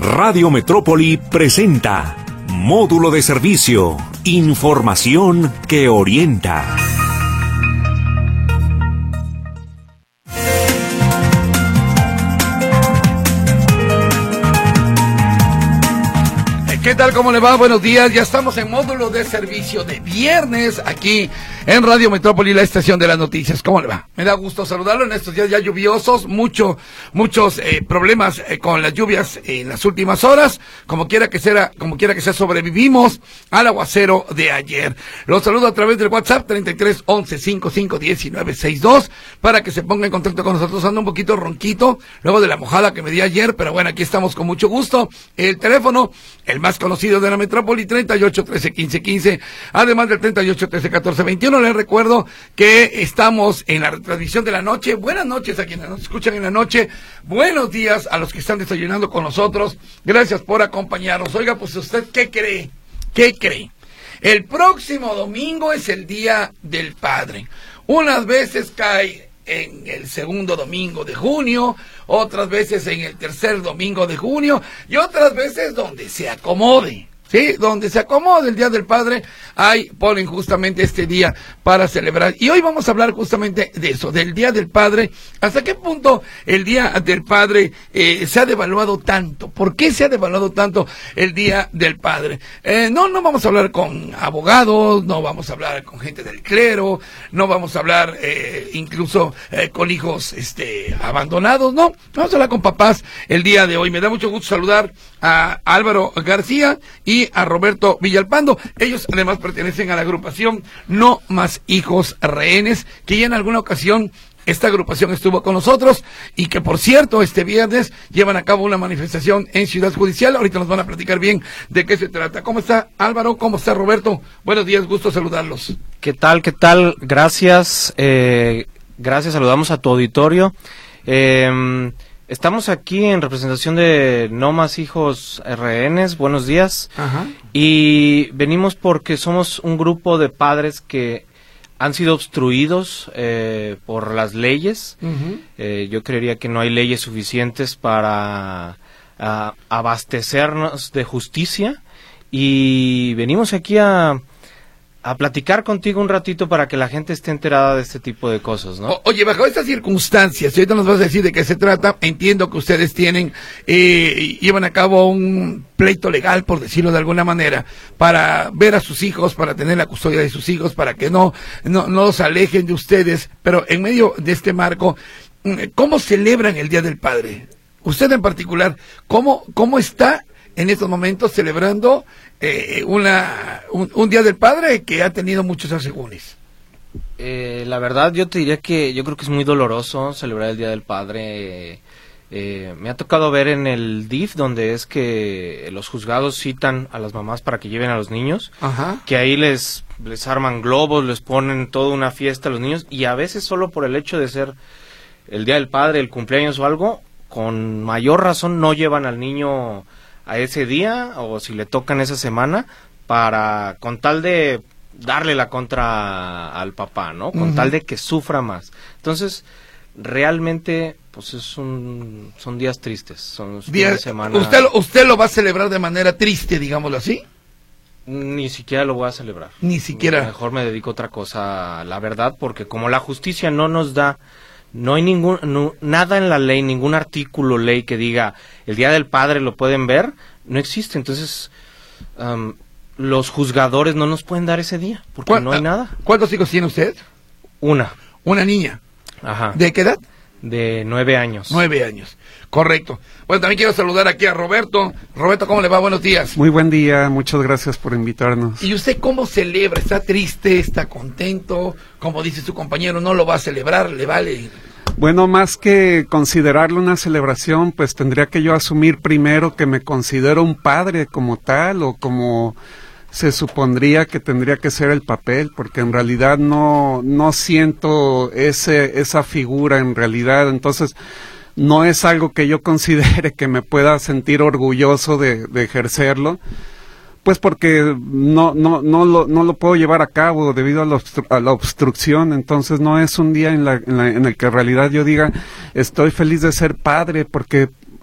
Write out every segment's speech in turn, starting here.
Radio Metrópoli presenta Módulo de Servicio, información que orienta. ¿Qué tal? ¿Cómo le va? Buenos días. Ya estamos en Módulo de Servicio de viernes aquí en Radio Metrópoli, la estación de las noticias. ¿Cómo le va? Me da gusto saludarlo en estos días ya lluviosos, muchos problemas con las lluvias en las últimas horas. Como quiera que sea, sobrevivimos al aguacero de ayer. Los saludo a través del WhatsApp 33 11 55 19 62 para que se ponga en contacto con nosotros. Ando un poquito ronquito luego de la mojada que me di ayer, pero bueno, aquí estamos con mucho gusto. El teléfono, el más conocido de la metrópoli, 38 13 15 15, además del 38 13 14 21. Les recuerdo que estamos en la retransmisión de la noche. Buenas noches a quienes nos escuchan en la noche, buenos días a los que están desayunando con nosotros, gracias por acompañarnos. Oiga, pues usted, ¿qué cree? El próximo domingo es el Día del Padre. Unas veces cae en el segundo domingo de junio, otras veces en el tercer domingo de junio y otras veces donde se acomode, ¿sí? Donde se acomode el Día del Padre, ahí ponen justamente este día para celebrar. Y hoy vamos a hablar justamente de eso, del Día del Padre. ¿Hasta qué punto el Día del Padre se ha devaluado tanto? ¿Por qué se ha devaluado tanto el Día del Padre? No vamos a hablar con abogados, no vamos a hablar con gente del clero, no vamos a hablar incluso con hijos abandonados, no. Vamos a hablar con papás el día de hoy. Me da mucho gusto saludar a Álvaro García y a Roberto Villalpando. Ellos además pertenecen a la agrupación No Más Hijos Rehenes, que ya en alguna ocasión esta agrupación estuvo con nosotros y que, por cierto, este viernes llevan a cabo una manifestación en Ciudad Judicial. Ahorita nos van a platicar bien de qué se trata. ¿Cómo está Álvaro? ¿Cómo está Roberto? Buenos días, gusto saludarlos. ¿Qué tal? Gracias. Gracias, saludamos a tu auditorio. Estamos aquí en representación de No Más Hijos Rehenes. Buenos días. Ajá. Y venimos porque somos un grupo de padres que han sido obstruidos por las leyes. Uh-huh. Yo creería que no hay leyes suficientes para abastecernos de justicia. Y venimos aquí a platicar contigo un ratito para que la gente esté enterada de este tipo de cosas, ¿no? Oye, bajo estas circunstancias, ahorita nos vas a decir de qué se trata. Entiendo que ustedes llevan a cabo un pleito legal, por decirlo de alguna manera, para ver a sus hijos, para tener la custodia de sus hijos, para que no los alejen de ustedes. Pero en medio de este marco, ¿cómo celebran el Día del Padre? Usted en particular, ¿cómo está en estos momentos celebrando un Día del Padre que ha tenido muchos asegúnes? La verdad, yo te diría que yo creo que es muy doloroso celebrar el Día del Padre. Me ha tocado ver en el DIF, donde es que los juzgados citan a las mamás para que lleven a los niños. Ajá. Que ahí les arman globos, les ponen toda una fiesta a los niños, y a veces solo por el hecho de ser el Día del Padre, el cumpleaños o algo, con mayor razón no llevan al niño a ese día, o si le tocan esa semana, con tal de darle la contra al papá, ¿no? Con tal de que sufra más. Entonces, realmente, pues son días tristes, son días de semana. ¿Usted lo va a celebrar de manera triste, digámoslo así? Ni siquiera lo voy a celebrar. Ni siquiera. Mejor me dedico a otra cosa, la verdad, porque como la justicia no nos da, no hay nada en la ley, ningún artículo ley que diga el Día del Padre lo pueden ver, no existe. Entonces, los juzgadores no nos pueden dar ese día, porque no hay nada. ¿Cuántos hijos tiene usted? Una niña. Ajá. ¿De qué edad? De 9 años. 9 años, correcto. Bueno, también quiero saludar aquí a Roberto. Roberto, ¿cómo le va? Buenos días. Muy buen día, muchas gracias por invitarnos. ¿Y usted cómo celebra? ¿Está triste? ¿Está contento? Como dice su compañero, ¿no lo va a celebrar? ¿Le vale? Bueno, más que considerarlo una celebración, pues tendría que yo asumir primero que me considero un padre como tal, o como se supondría que tendría que ser el papel, porque en realidad no siento esa figura en realidad. Entonces no es algo que yo considere que me pueda sentir orgulloso de ejercerlo, pues porque no lo puedo llevar a cabo debido a la obstrucción. Entonces no es un día en el que en realidad yo diga estoy feliz de ser padre, porque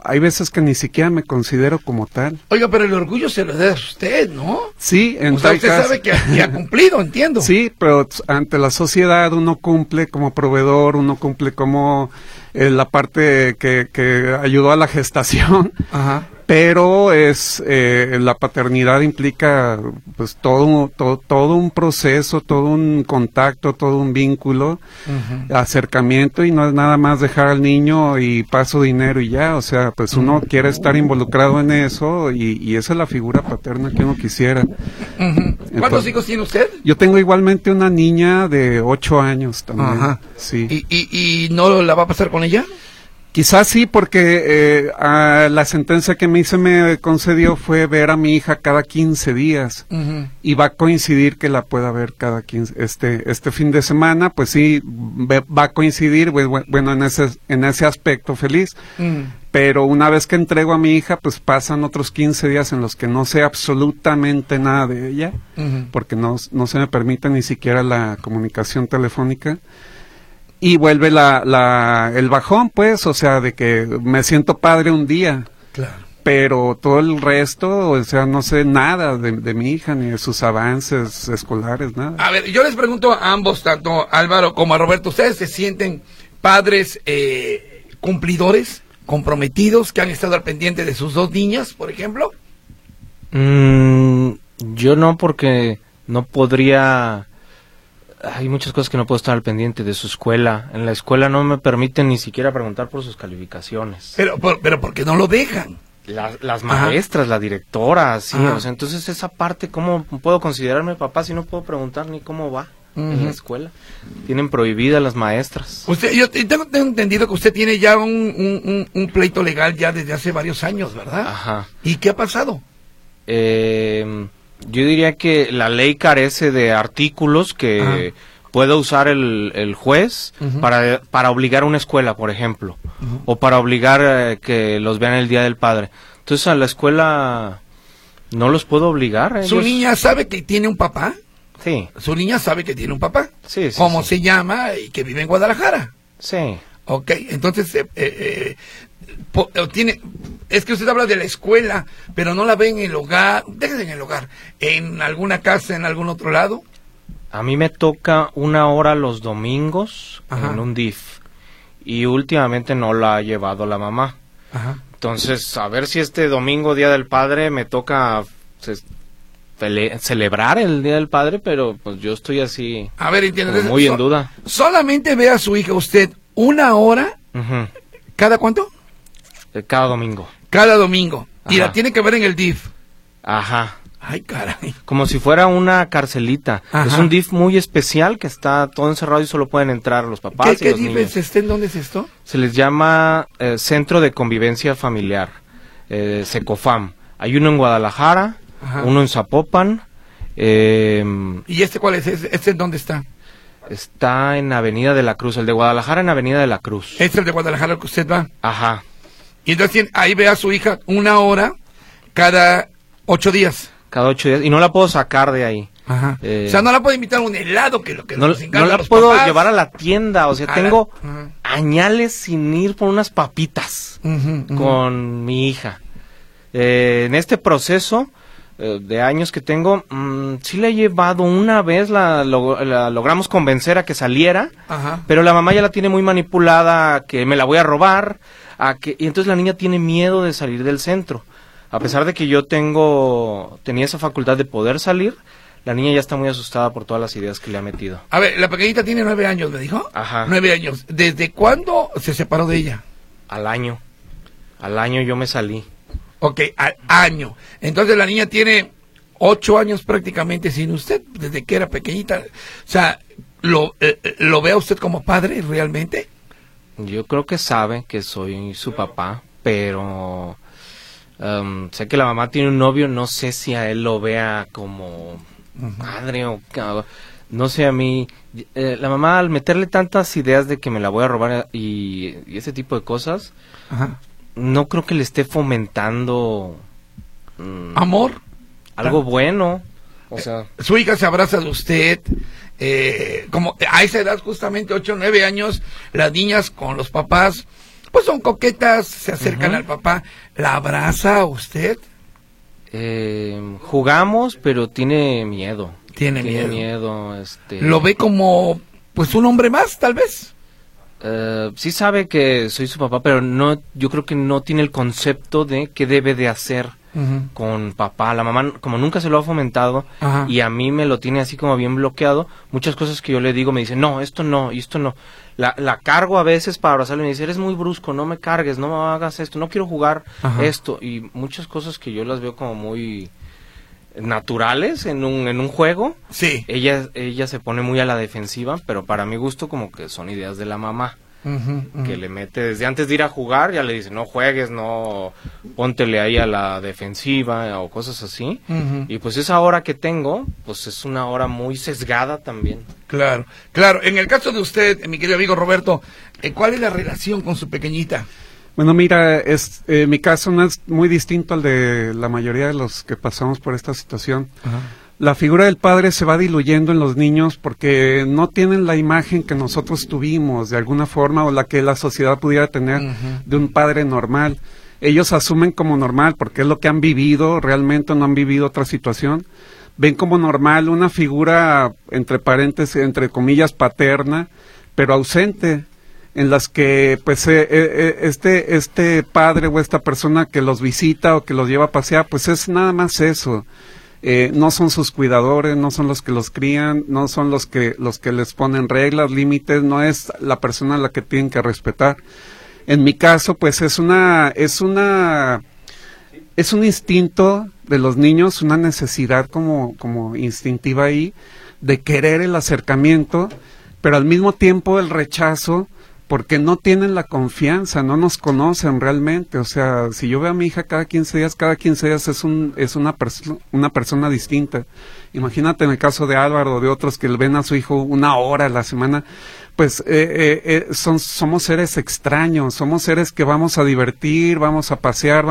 hay veces que ni siquiera me considero como tal. Oiga, pero el orgullo se lo da a usted, ¿no? Sí, en O sea, tal usted caso. sabe que ha cumplido, entiendo. Sí, pero ante la sociedad uno cumple como proveedor, uno cumple como la parte que ayudó a la gestación. Ajá. Pero la paternidad implica pues todo un proceso, todo un contacto, todo un vínculo, acercamiento, y no es nada más dejar al niño y paso dinero y ya. O sea, pues uno quiere estar involucrado en eso, y esa es la figura paterna que uno quisiera. ¿Cuántos Entonces, hijos tiene usted? yo tengo igualmente una niña de 8 años también. Ajá. Sí. ¿Y no la va a pasar con ella? Quizás sí, porque la sentencia que se me concedió fue ver a mi hija cada 15 días. Y va a coincidir que la pueda ver cada 15, este fin de semana, pues sí, va a coincidir, bueno, en ese aspecto feliz. Pero una vez que entrego a mi hija, pues pasan otros 15 días en los que no sé absolutamente nada de ella, porque no se me permite ni siquiera la comunicación telefónica. Y vuelve el bajón, pues, o sea, de que me siento padre un día. Claro. Pero todo el resto, o sea, no sé nada de mi hija, ni de sus avances escolares, nada. A ver, yo les pregunto a ambos, tanto a Álvaro como a Roberto, ¿ustedes se sienten padres cumplidores, comprometidos, que han estado al pendiente de sus 2 niñas, por ejemplo? Yo no, porque no podría... Hay muchas cosas que no puedo estar al pendiente de su escuela. En la escuela no me permiten ni siquiera preguntar por sus calificaciones. Pero ¿por qué no lo dejan? Las maestras, la directora, sí. O sea, entonces esa parte, ¿cómo puedo considerarme papá si no puedo preguntar ni cómo va en la escuela? Tienen prohibidas las maestras. Yo tengo entendido que usted tiene ya un pleito legal ya desde hace varios años, ¿verdad? Ajá. ¿Y qué ha pasado? Yo diría que la ley carece de artículos que pueda usar el juez para obligar a una escuela, por ejemplo, o para obligar que los vean el Día del Padre. Entonces a la escuela no los puedo obligar. ¿Su niña sabe que tiene un papá? Sí. ¿Su niña sabe que tiene un papá? Sí. ¿Cómo se llama y que vive en Guadalajara? Sí. Ok, entonces es que usted habla de la escuela, pero no la ve en el hogar, déjese en el hogar, en alguna casa, en algún otro lado. A mí me toca 1 hora los domingos en un DIF, y últimamente no la ha llevado la mamá. Entonces, a ver si este domingo, Día del Padre, me toca celebrar el Día del Padre, pero pues yo estoy así, a ver, entiendo, muy en duda. Solamente ve a su hija usted 1 hora, ¿cada cuánto? Cada domingo. Cada domingo. Y Ajá. la tiene que ver en el DIF. Ajá. Ay, caray. Como si fuera una carcelita. Ajá. Es un DIF muy especial que está todo encerrado y solo pueden entrar los papás y ¿Qué los DIF niños. es este? ¿En dónde es esto? Se les llama Centro de Convivencia Familiar, Secofam. Hay uno en Guadalajara, uno en Zapopan. ¿Y este cuál es? ¿Este en dónde está? Está en Avenida de la Cruz. El de Guadalajara en Avenida de la Cruz. Este es el de Guadalajara al que usted va. Ajá. Y entonces ahí ve a su hija 1 hora cada 8 días. Cada 8 días. Y no la puedo sacar de ahí. Ajá. O sea, no la puede invitar a un helado que lo que No, nos encargan no la los puedo papás. llevar a la tienda. O sea, tengo Ajá. añales sin ir por unas papitas con mi hija. En este proceso de años que tengo, sí la he llevado una vez, la logramos convencer a que saliera, pero la mamá ya la tiene muy manipulada, que me la voy a robar, y entonces la niña tiene miedo de salir del centro. A pesar de que yo tenía esa facultad de poder salir, la niña ya está muy asustada por todas las ideas que le ha metido. A ver, la pequeñita tiene 9 años, ¿me dijo? Ajá. 9 años. ¿Desde cuándo se separó de ella? Al año yo me salí. Ok, al año. Entonces la niña tiene 8 años prácticamente sin usted, desde que era pequeñita. O sea, ¿lo ve a usted como padre realmente? Yo creo que sabe que soy su papá, pero sé que la mamá tiene un novio, no sé si a él lo vea como padre o... No sé, a mí, la mamá al meterle tantas ideas de que me la voy a robar y ese tipo de cosas, no creo que le esté fomentando... ¿Amor? Algo bueno, o sea... Su hija se abraza de usted, como a esa edad justamente, 8 o 9 años, las niñas con los papás, pues son coquetas, se acercan al papá. ¿La abraza usted? Jugamos, pero tiene miedo. Tiene miedo. ¿Lo ve como, pues, un hombre más, tal vez? Sí sabe que soy su papá, pero no, yo creo que no tiene el concepto de qué debe de hacer con papá. La mamá, como nunca se lo ha fomentado, y a mí me lo tiene así como bien bloqueado, muchas cosas que yo le digo me dice, no, esto no, y esto no. La cargo a veces para abrazarle y me dice, eres muy brusco, no me cargues, no me hagas esto, no quiero jugar esto. Y muchas cosas que yo las veo como muy naturales en un juego. Sí. Ella se pone muy a la defensiva, pero para mi gusto como que son ideas de la mamá. Que le mete desde antes de ir a jugar, ya le dice, no juegues, no, póntele ahí a la defensiva o cosas así. Y pues esa hora que tengo, pues es una hora muy sesgada también. Claro, claro. En el caso de usted, mi querido amigo Roberto, ¿cuál es la relación con su pequeñita? Bueno, mira, mi caso no es muy distinto al de la mayoría de los que pasamos por esta situación. La figura del padre se va diluyendo en los niños porque no tienen la imagen que nosotros tuvimos de alguna forma o la que la sociedad pudiera tener de un padre normal. Ellos asumen como normal porque es lo que han vivido, realmente no han vivido otra situación. Ven como normal una figura, entre paréntesis, entre comillas, paterna, pero ausente, en las que pues este padre o esta persona que los visita o que los lleva a pasear, pues es nada más eso. No son sus cuidadores, no son los que los crían, no son los que les ponen reglas, límites, no es la persona a la que tienen que respetar. En mi caso, pues es un instinto de los niños, una necesidad como instintiva ahí, de querer el acercamiento, pero al mismo tiempo el rechazo, porque no tienen la confianza, no nos conocen realmente. O sea, si yo veo a mi hija cada 15 días es una persona distinta. Imagínate en el caso de Álvaro o de otros que ven a su hijo 1 hora a la semana, pues somos seres extraños, somos seres que vamos a divertir, vamos a pasear,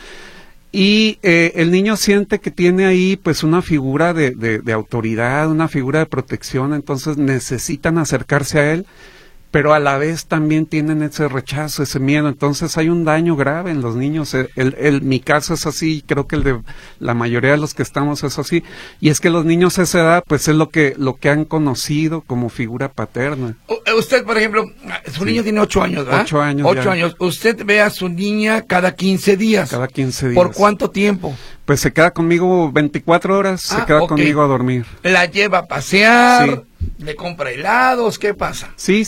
y el niño siente que tiene ahí pues una figura de autoridad, una figura de protección, entonces necesitan acercarse a él, pero a la vez también tienen ese rechazo, ese miedo. Entonces hay un daño grave en los niños. Mi caso es así, creo que el de la mayoría de los que estamos es así, y es que los niños a esa edad pues es lo que han conocido como figura paterna. Usted, por ejemplo, su niño tiene 8 años, ¿verdad? 8 años. 8 años. Usted ve a su niña cada 15 días. Cada 15 días. ¿Por cuánto tiempo? Pues se queda conmigo 24 horas, se queda conmigo a dormir. ¿La lleva a pasear? Sí. ¿Le compra helados? ¿Qué pasa? Sí,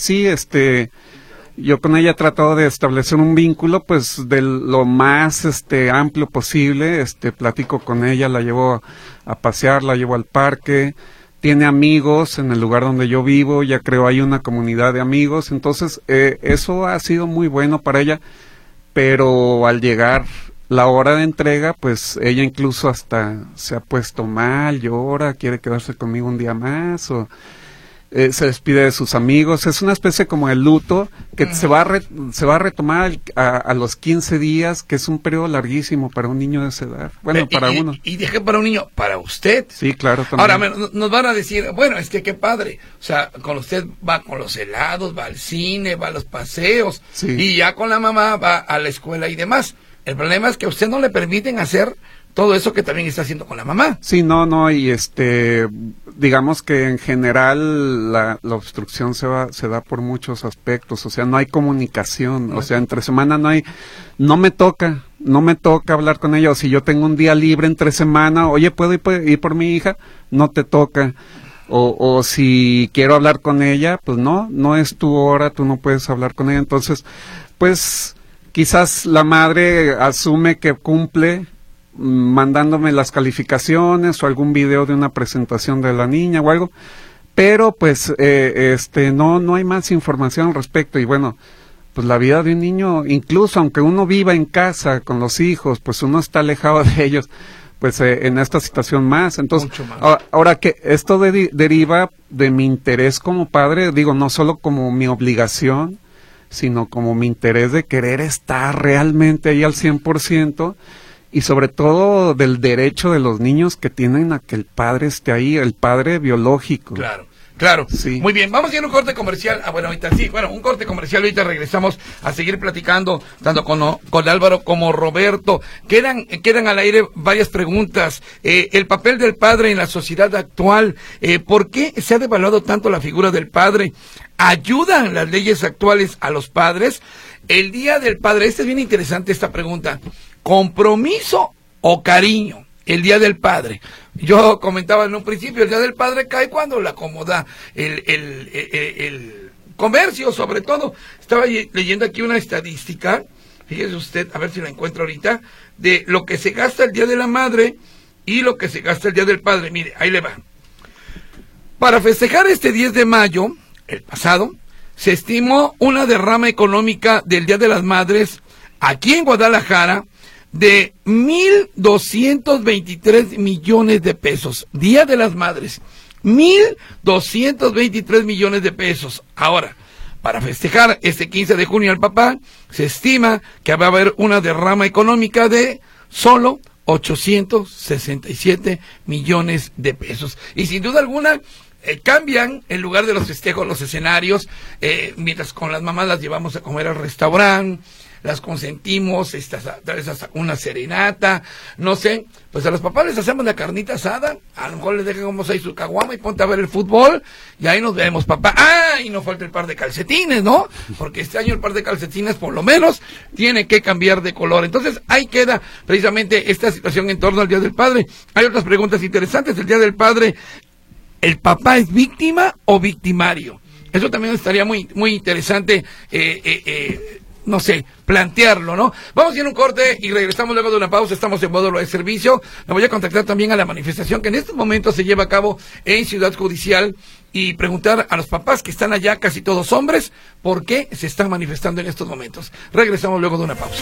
yo con ella he tratado de establecer un vínculo, pues, de lo más, amplio posible. Platico con ella, la llevo a pasear, la llevo al parque. Tiene amigos en el lugar donde yo vivo, ya creo hay una comunidad de amigos. Entonces, eso ha sido muy bueno para ella. Pero al llegar la hora de entrega, pues, ella incluso hasta se ha puesto mal, llora, quiere quedarse conmigo un día más, o se despide de sus amigos. Es una especie como de luto que se va a retomar a los 15 días, que es un periodo larguísimo para un niño de esa edad. Bueno, para uno. Y dije para un niño, para usted. Sí, claro, también. Ahora nos van a decir, bueno, es que qué padre. O sea, con usted va con los helados, va al cine, va a los paseos, sí, y ya con la mamá va a la escuela y demás. El problema es que a usted no le permiten hacer todo eso que también está haciendo con la mamá. Sí, no, y digamos que en general la obstrucción se da por muchos aspectos. O sea, no hay comunicación, o sea, entre semana no me toca hablar con ella. O si yo tengo un día libre entre semana, oye, ¿puedo ir por mi hija? No te toca. O si quiero hablar con ella, pues no es tu hora, tú no puedes hablar con ella. Entonces, pues quizás la madre asume que cumple mandándome las calificaciones o algún video de una presentación de la niña o algo, pero pues no hay más información al respecto. Y bueno, pues la vida de un niño, incluso aunque uno viva en casa con los hijos, pues uno está alejado de ellos, pues en esta situación más. Entonces, ahora que esto deriva de mi interés como padre, digo, no solo como mi obligación, sino como mi interés de querer estar realmente ahí al 100%, y sobre todo del derecho de los niños que tienen a que el padre esté ahí, el padre biológico. Claro. Claro, Sí. Muy bien, vamos a ir a un corte comercial. Un corte comercial, ahorita regresamos a seguir platicando, tanto con Álvaro como Roberto. Quedan al aire varias preguntas. El papel del padre en la sociedad actual, ¿por qué se ha devaluado tanto la figura del padre? ¿Ayudan las leyes actuales a los padres? El Día del Padre, es bien interesante esta pregunta. ¿Compromiso o cariño? El Día del Padre. Yo comentaba en un principio, el Día del Padre cae cuando la acomoda el comercio, sobre todo. Estaba leyendo aquí una estadística, fíjese usted, a ver si la encuentro ahorita, de lo que se gasta el Día de la Madre y lo que se gasta el Día del Padre. Mire, ahí le va. Para festejar este 10 de mayo, el pasado, se estimó una derrama económica del Día de las Madres aquí en Guadalajara de 1,223 millones de pesos. Día de las Madres, 1,223 millones de pesos. Ahora, para festejar este 15 de junio al papá, se estima que va a haber una derrama económica de solo 867 millones de pesos. Y sin duda alguna, cambian en lugar de los festejos los escenarios, mientras con las mamás las llevamos a comer al restaurante, las consentimos, tal vez hasta una serenata, no sé, pues a los papás les hacemos la carnita asada, a lo mejor les dejamos ahí su caguama y ponte a ver el fútbol, y ahí nos vemos, papá. Y no falta el par de calcetines, ¿no? Porque este año el par de calcetines por lo menos tiene que cambiar de color. Entonces ahí queda precisamente esta situación en torno al Día del Padre. Hay otras preguntas interesantes. El Día del Padre, ¿el papá es víctima o victimario? Eso también estaría muy interesante, no sé, plantearlo, ¿no? Vamos a ir a un corte y regresamos luego de una pausa. Estamos en módulo de servicio. Me voy a contactar también a la manifestación que en estos momentos se lleva a cabo en Ciudad Judicial y preguntar a los papás que están allá, casi todos hombres, por qué se están manifestando en estos momentos. Regresamos luego de una pausa.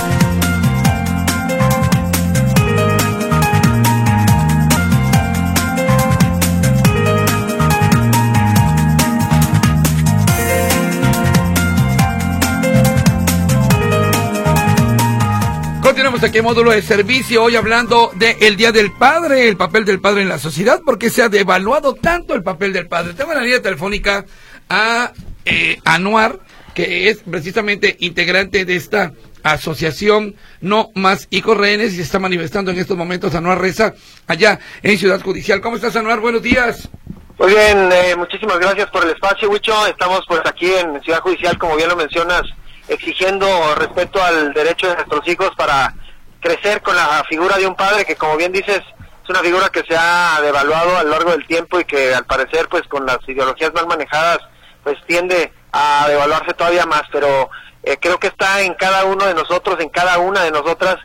Continuamos aquí en módulo de servicio, hoy hablando del Día del Padre, el papel del padre en la sociedad, porque se ha devaluado tanto el papel del padre. Tengo en la línea telefónica a Anuar, que es precisamente integrante de esta asociación No Más Hijos Rehenes y se está manifestando en estos momentos. Anuar Reza, allá en Ciudad Judicial. ¿Cómo estás, Anuar? Buenos días. Muy bien, muchísimas gracias por el espacio, Huicho. Estamos pues aquí en Ciudad Judicial, como bien lo mencionas, exigiendo respeto al derecho de nuestros hijos para crecer con la figura de un padre que, como bien dices, es una figura que se ha devaluado a lo largo del tiempo y que al parecer pues con las ideologías mal manejadas pues tiende a devaluarse todavía más, pero creo que está en cada uno de nosotros, en cada una de nosotras,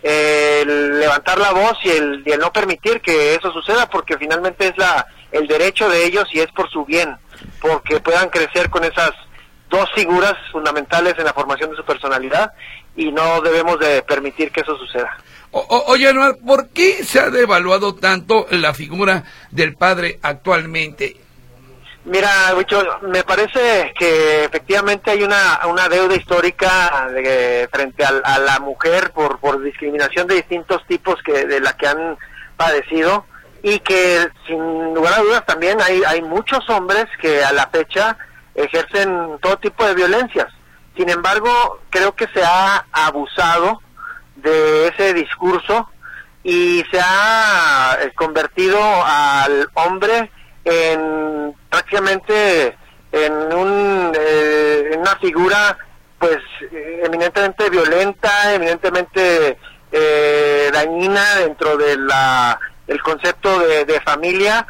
el levantar la voz y el no permitir que eso suceda, porque finalmente es el derecho de ellos y es por su bien, porque puedan crecer con esas dos figuras fundamentales en la formación de su personalidad y no debemos de permitir que eso suceda. Oye, Anuar, ¿por qué se ha devaluado tanto la figura del padre actualmente? Mira, Wicho, me parece que efectivamente hay una deuda histórica frente a la mujer por discriminación de distintos tipos de la que han padecido y que sin lugar a dudas también hay muchos hombres que a la fecha ejercen todo tipo de violencias. Sin embargo, creo que se ha abusado de ese discurso y se ha convertido al hombre en prácticamente en una figura pues eminentemente violenta, eminentemente dañina dentro de el concepto de familia,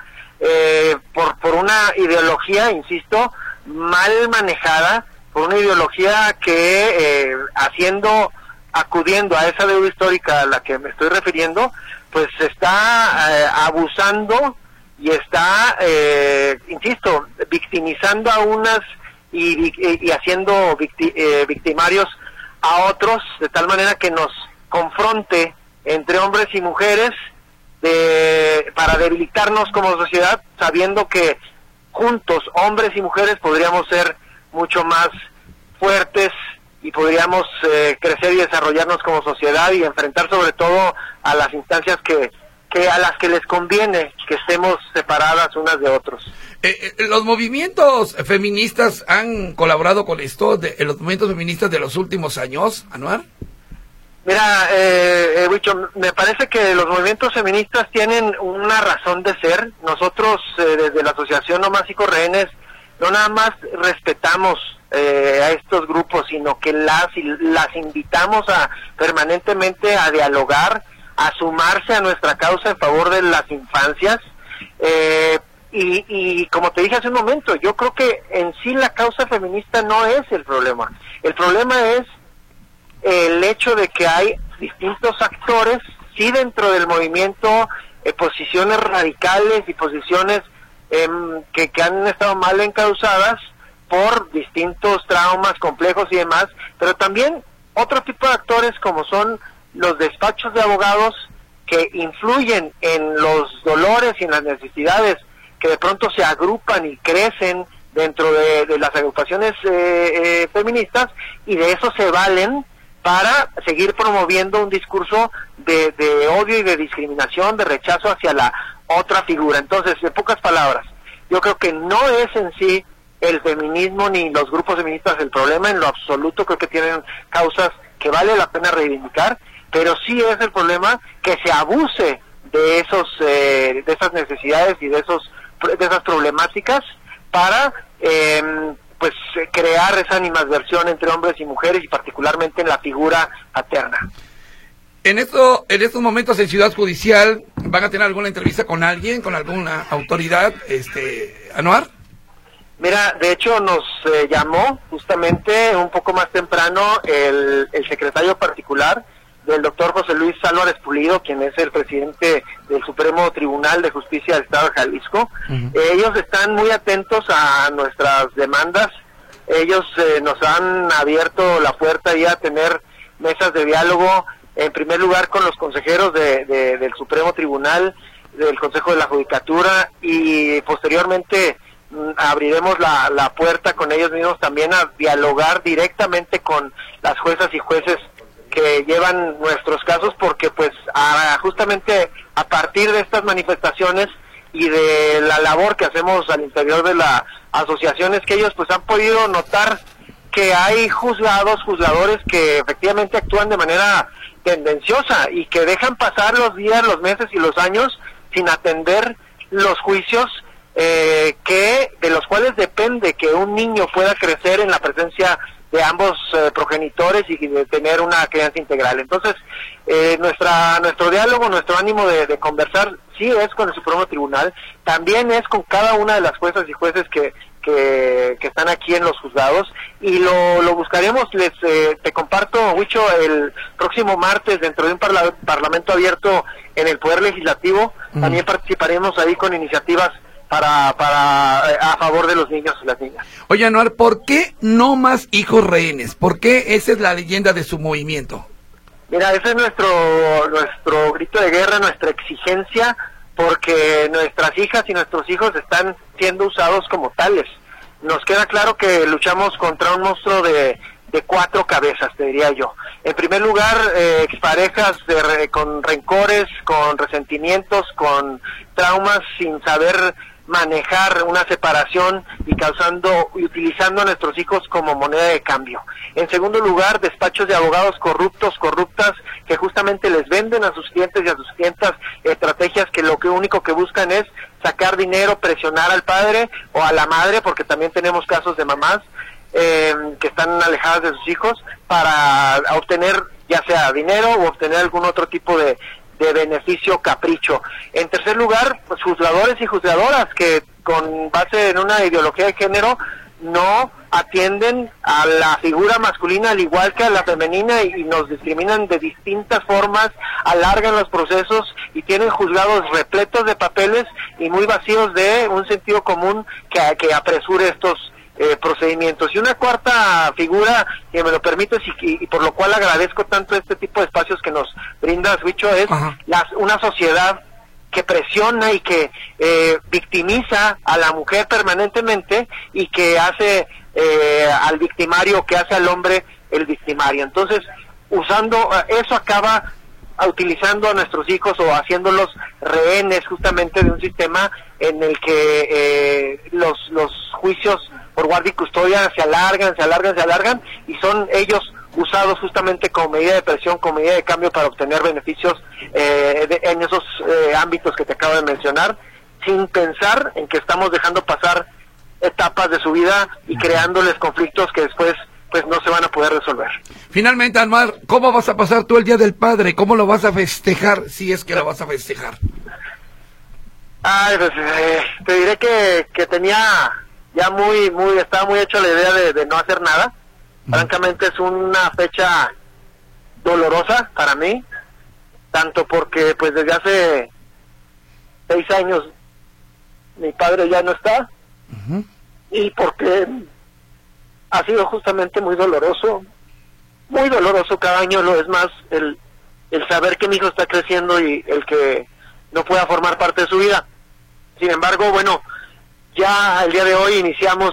por una ideología, insisto, mal manejada, por una ideología que acudiendo a esa deuda histórica a la que me estoy refiriendo, pues está abusando y está, insisto, victimizando a unas y haciendo victimarios a otros, de tal manera que nos confronte entre hombres y mujeres para debilitarnos como sociedad, sabiendo que juntos, hombres y mujeres, podríamos ser mucho más fuertes y podríamos crecer y desarrollarnos como sociedad y enfrentar sobre todo a las instancias que que a las que les conviene que estemos separadas unas de otros. ¿Los movimientos feministas han colaborado con esto, los movimientos feministas de los últimos años, Anuar? Mira, Huicho, me parece que los movimientos feministas tienen una razón de ser. Nosotros, desde la Asociación No Más Hijos Rehenes, no nada más respetamos a estos grupos, sino que las invitamos permanentemente a dialogar, a sumarse a nuestra causa en favor de las infancias. Y como te dije hace un momento, yo creo que en sí la causa feminista no es el problema. El problema es el hecho de que hay distintos actores, sí, dentro del movimiento, posiciones radicales y posiciones que han estado mal encausadas por distintos traumas complejos y demás, pero también otro tipo de actores como son los despachos de abogados que influyen en los dolores y en las necesidades que de pronto se agrupan y crecen dentro de las agrupaciones feministas, y de eso se valen para seguir promoviendo un discurso de odio y de discriminación, de rechazo hacia la otra figura. Entonces, en pocas palabras, yo creo que no es en sí el feminismo ni los grupos feministas el problema, en lo absoluto. Creo que tienen causas que vale la pena reivindicar, pero sí es el problema que se abuse de esas necesidades y de esas problemáticas para pues crear esa animadversión entre hombres y mujeres, y particularmente en la figura paterna. En estos momentos en Ciudad Judicial, ¿van a tener alguna entrevista con alguien, con alguna autoridad, Anuar? Mira, de hecho nos llamó justamente un poco más temprano el secretario particular del doctor José Luis Álvarez Pulido, quien es el presidente del Supremo Tribunal de Justicia del Estado de Jalisco. Ellos están muy atentos a nuestras demandas. Ellos nos han abierto la puerta ya a tener mesas de diálogo, en primer lugar con los consejeros del Supremo Tribunal, del Consejo de la Judicatura, y posteriormente abriremos la puerta con ellos mismos también a dialogar directamente con las juezas y jueces que llevan nuestros casos, porque pues justamente a partir de estas manifestaciones y de la labor que hacemos al interior de la asociación, es que ellos pues han podido notar que hay juzgadores que efectivamente actúan de manera tendenciosa y que dejan pasar los días, los meses y los años sin atender los juicios de los cuales depende que un niño pueda crecer en la presencia de ambos progenitores y de tener una crianza integral. Entonces, nuestro diálogo, nuestro ánimo de conversar, sí es con el Supremo Tribunal, también es con cada una de las juezas y jueces que están aquí en los juzgados, y lo buscaremos. Te comparto, Huicho, el próximo martes, dentro de un parlamento abierto en el Poder Legislativo, también participaremos ahí con iniciativas a favor de los niños y las niñas. Oye, Anuar, ¿por qué No Más Hijos Rehenes? ¿Por qué esa es la leyenda de su movimiento? Mira, ese es nuestro grito de guerra, nuestra exigencia, porque nuestras hijas y nuestros hijos están siendo usados como tales. Nos queda claro que luchamos contra un monstruo de 4 cabezas, te diría yo. En primer lugar, exparejas con rencores, con resentimientos, con traumas, sin saber manejar una separación y utilizando a nuestros hijos como moneda de cambio. En segundo lugar, despachos de abogados corruptas, que justamente les venden a sus clientes y a sus clientas estrategias que lo único que buscan es sacar dinero, presionar al padre o a la madre, porque también tenemos casos de mamás que están alejadas de sus hijos, para obtener ya sea dinero o obtener algún otro tipo de beneficio capricho. En tercer lugar, pues juzgadores y juzgadoras que con base en una ideología de género no atienden a la figura masculina al igual que a la femenina, y nos discriminan de distintas formas, alargan los procesos y tienen juzgados repletos de papeles y muy vacíos de un sentido común que apresure estos procedimientos. Y una cuarta figura, que me lo permites y por lo cual agradezco tanto este tipo de espacios que nos brindas, Huicho, es una sociedad que presiona y que victimiza a la mujer permanentemente, y que hace al victimario, que hace al hombre el victimario. Entonces, usando eso acaba utilizando a nuestros hijos o haciéndolos rehenes justamente de un sistema en el que los juicios por guardia y custodia se alargan y son ellos usados justamente como medida de presión, como medida de cambio para obtener beneficios en esos ámbitos que te acabo de mencionar, sin pensar en que estamos dejando pasar etapas de su vida y creándoles conflictos que después pues no se van a poder resolver. Finalmente, Anuar, ¿cómo vas a pasar tú el Día del Padre? ¿Cómo lo vas a festejar, si es que lo vas a festejar? Ay, pues, te diré que tenía ya estaba muy hecho la idea de no hacer nada. Francamente es una fecha dolorosa para mí, tanto porque pues desde hace 6 años mi padre ya no está, y porque ha sido justamente muy doloroso cada año. Lo es más el saber que mi hijo está creciendo y el que no pueda formar parte de su vida. Sin embargo, bueno, ya el día de hoy iniciamos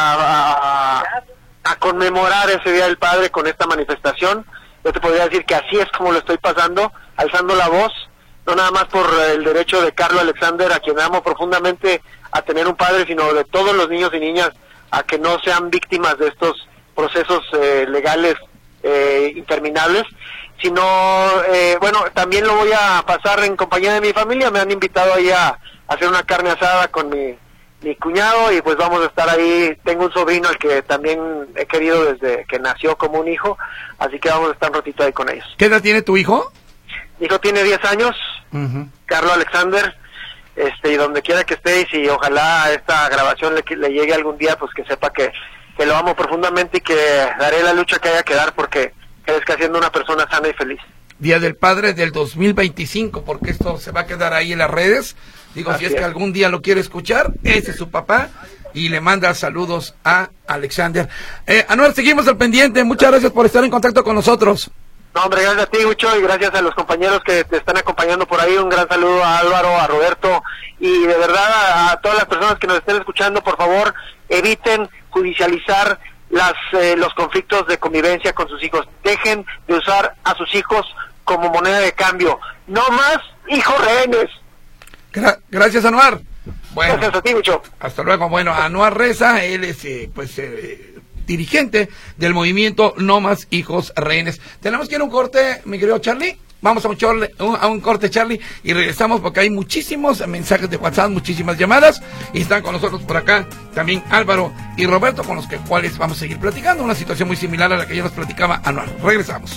a conmemorar ese Día del Padre con esta manifestación. Yo te podría decir que así es como lo estoy pasando, alzando la voz, no nada más por el derecho de Carlos Alexander, a quien amo profundamente, a tener un padre, sino de todos los niños y niñas, a que no sean víctimas de estos procesos legales interminables, sino, bueno, también lo voy a pasar en compañía de mi familia. Me han invitado ahí a hacer una carne asada con mi cuñado, y pues vamos a estar ahí. Tengo un sobrino al que también he querido desde que nació como un hijo, así que vamos a estar un ratito ahí con ellos. ¿Qué edad tiene tu hijo? Mi hijo tiene 10 años, Carlos Alexander, y donde quiera que esté, y si ojalá esta grabación le llegue algún día, pues que sepa que lo amo profundamente y que daré la lucha que haya que dar porque crezca siendo una persona sana y feliz. Día del Padre del 2025, porque esto se va a quedar ahí en las redes. Digo, así si es que algún día lo quiere escuchar, ese es su papá, y le manda saludos a Alexander. Anuar, seguimos al pendiente. Muchas gracias por estar en contacto con nosotros. No, hombre, gracias a ti, Hucho, y gracias a los compañeros que te están acompañando por ahí. Un gran saludo a Álvaro, a Roberto, y de verdad a todas las personas que nos estén escuchando. Por favor, eviten judicializar los conflictos de convivencia con sus hijos. Dejen de usar a sus hijos como moneda de cambio. No más hijos rehenes. Gracias, Anuar. Bueno, gracias a ti, Hucho. Hasta luego. Bueno, Anuar Reza, él es dirigente del movimiento No Más Hijos Rehenes. Tenemos que ir a un corte, mi querido Charlie. Vamos a un corte, Charlie, y regresamos porque hay muchísimos mensajes de WhatsApp, muchísimas llamadas, y están con nosotros por acá también Álvaro y Roberto, con los cuales vamos a seguir platicando. Una situación muy similar a la que ya nos platicaba Anuar. Regresamos.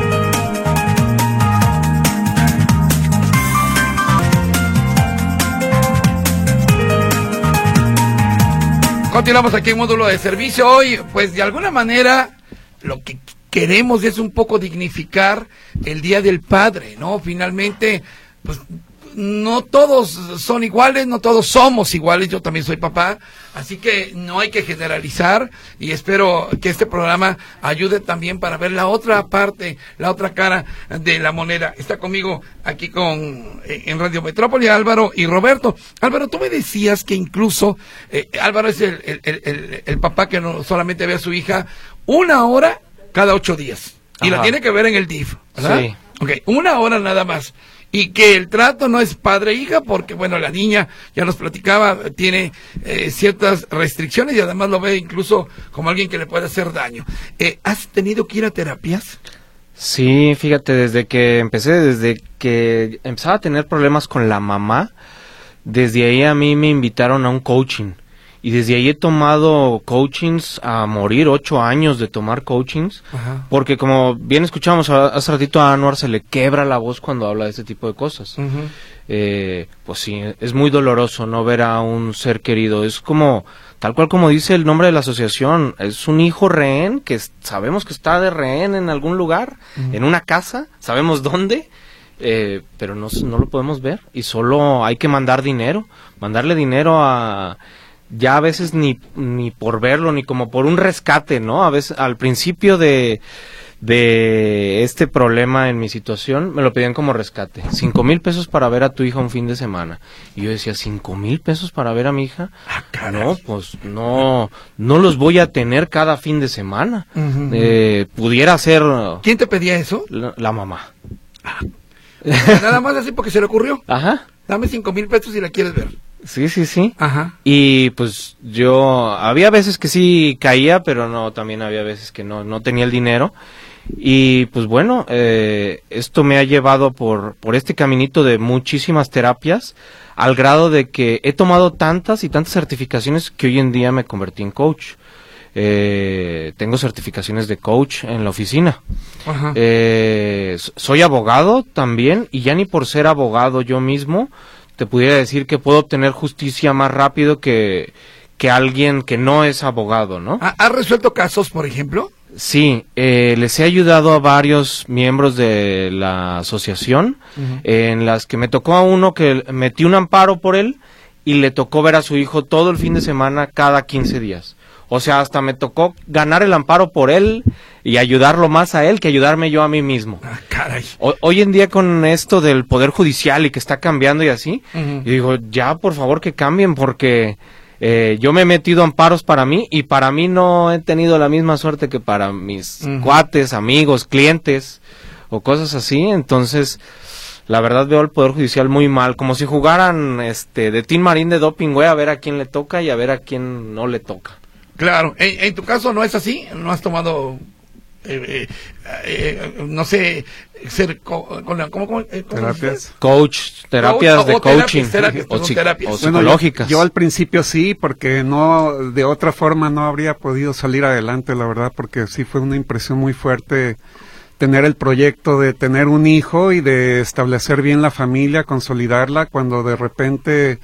Continuamos aquí en Módulo de Servicio. Hoy, pues de alguna manera, lo que queremos es un poco dignificar el Día del Padre, ¿no? Finalmente, pues no todos son iguales, no todos somos iguales. Yo también soy papá, así que no hay que generalizar, y espero que este programa ayude también para ver la otra parte, la otra cara de la moneda. Está conmigo aquí en Radio Metrópoli Álvaro y Roberto. Álvaro, tú me decías que incluso Álvaro es el papá que no solamente ve a su hija 1 hora cada 8 días, y la tiene que ver en el DIF, ¿verdad? Sí. Okay, 1 hora nada más. Y que el trato no es padre-hija, porque bueno, la niña, ya nos platicaba, tiene ciertas restricciones, y además lo ve incluso como alguien que le puede hacer daño. ¿Has tenido que ir a terapias? Sí, fíjate, desde que empezaba a tener problemas con la mamá, desde ahí a mí me invitaron a un coaching. Y desde ahí he tomado coachings a morir, 8 años de tomar coachings. Ajá. Porque como bien escuchamos hace ratito, a Anuar se le quebra la voz cuando habla de este tipo de cosas. Pues sí, es muy doloroso no ver a un ser querido. Es como, tal cual como dice el nombre de la asociación, es un hijo rehén que sabemos que está de rehén en algún lugar, en una casa, sabemos dónde, pero no lo podemos ver, y solo hay que mandarle dinero a... Ya a veces ni por verlo, ni como por un rescate, ¿no? A veces, al principio de este problema en mi situación, me lo pedían como rescate. 5,000 pesos para ver a tu hija un fin de semana. Y yo decía, 5,000 pesos para ver a mi hija. No, pues no los voy a tener cada fin de semana. Pudiera ser... ¿Quién te pedía eso? La mamá. Nada más así porque se le ocurrió. Ajá. Dame 5,000 pesos si la quieres ver. Sí. Ajá. Y pues yo, había veces que sí caía, pero no, también había veces que no tenía el dinero. Y pues bueno, esto me ha llevado por este caminito de muchísimas terapias, al grado de que he tomado tantas y tantas certificaciones que hoy en día me convertí en coach. Tengo certificaciones de coach en la oficina. Ajá. Soy abogado también, y ya ni por ser abogado yo mismo te pudiera decir que puedo obtener justicia más rápido que alguien que no es abogado, ¿no? ¿Has resuelto casos, por ejemplo? Sí, les he ayudado a varios miembros de la asociación, en las que me tocó a uno que metí un amparo por él y le tocó ver a su hijo todo el fin de semana cada 15 días. O sea, hasta me tocó ganar el amparo por él y ayudarlo más a él que ayudarme yo a mí mismo. Ah, caray. Hoy en día, con esto del Poder Judicial y que está cambiando y así, yo digo, ya por favor que cambien, porque yo me he metido amparos para mí, y para mí no he tenido la misma suerte que para mis cuates, amigos, clientes o cosas así. Entonces, la verdad veo al Poder Judicial muy mal, como si jugaran de Tin Marín de doping, güey, a ver a quién le toca y a ver a quién no le toca. Claro, en tu caso no es así, no has tomado, no sé, ser ¿cómo Terapias. Coach, terapias de coaching terapias. o Bueno, psicológicas. yo al principio sí, porque no, de otra forma no habría podido salir adelante, la verdad, porque sí fue una impresión muy fuerte tener el proyecto de tener un hijo y de establecer bien la familia, consolidarla, cuando de repente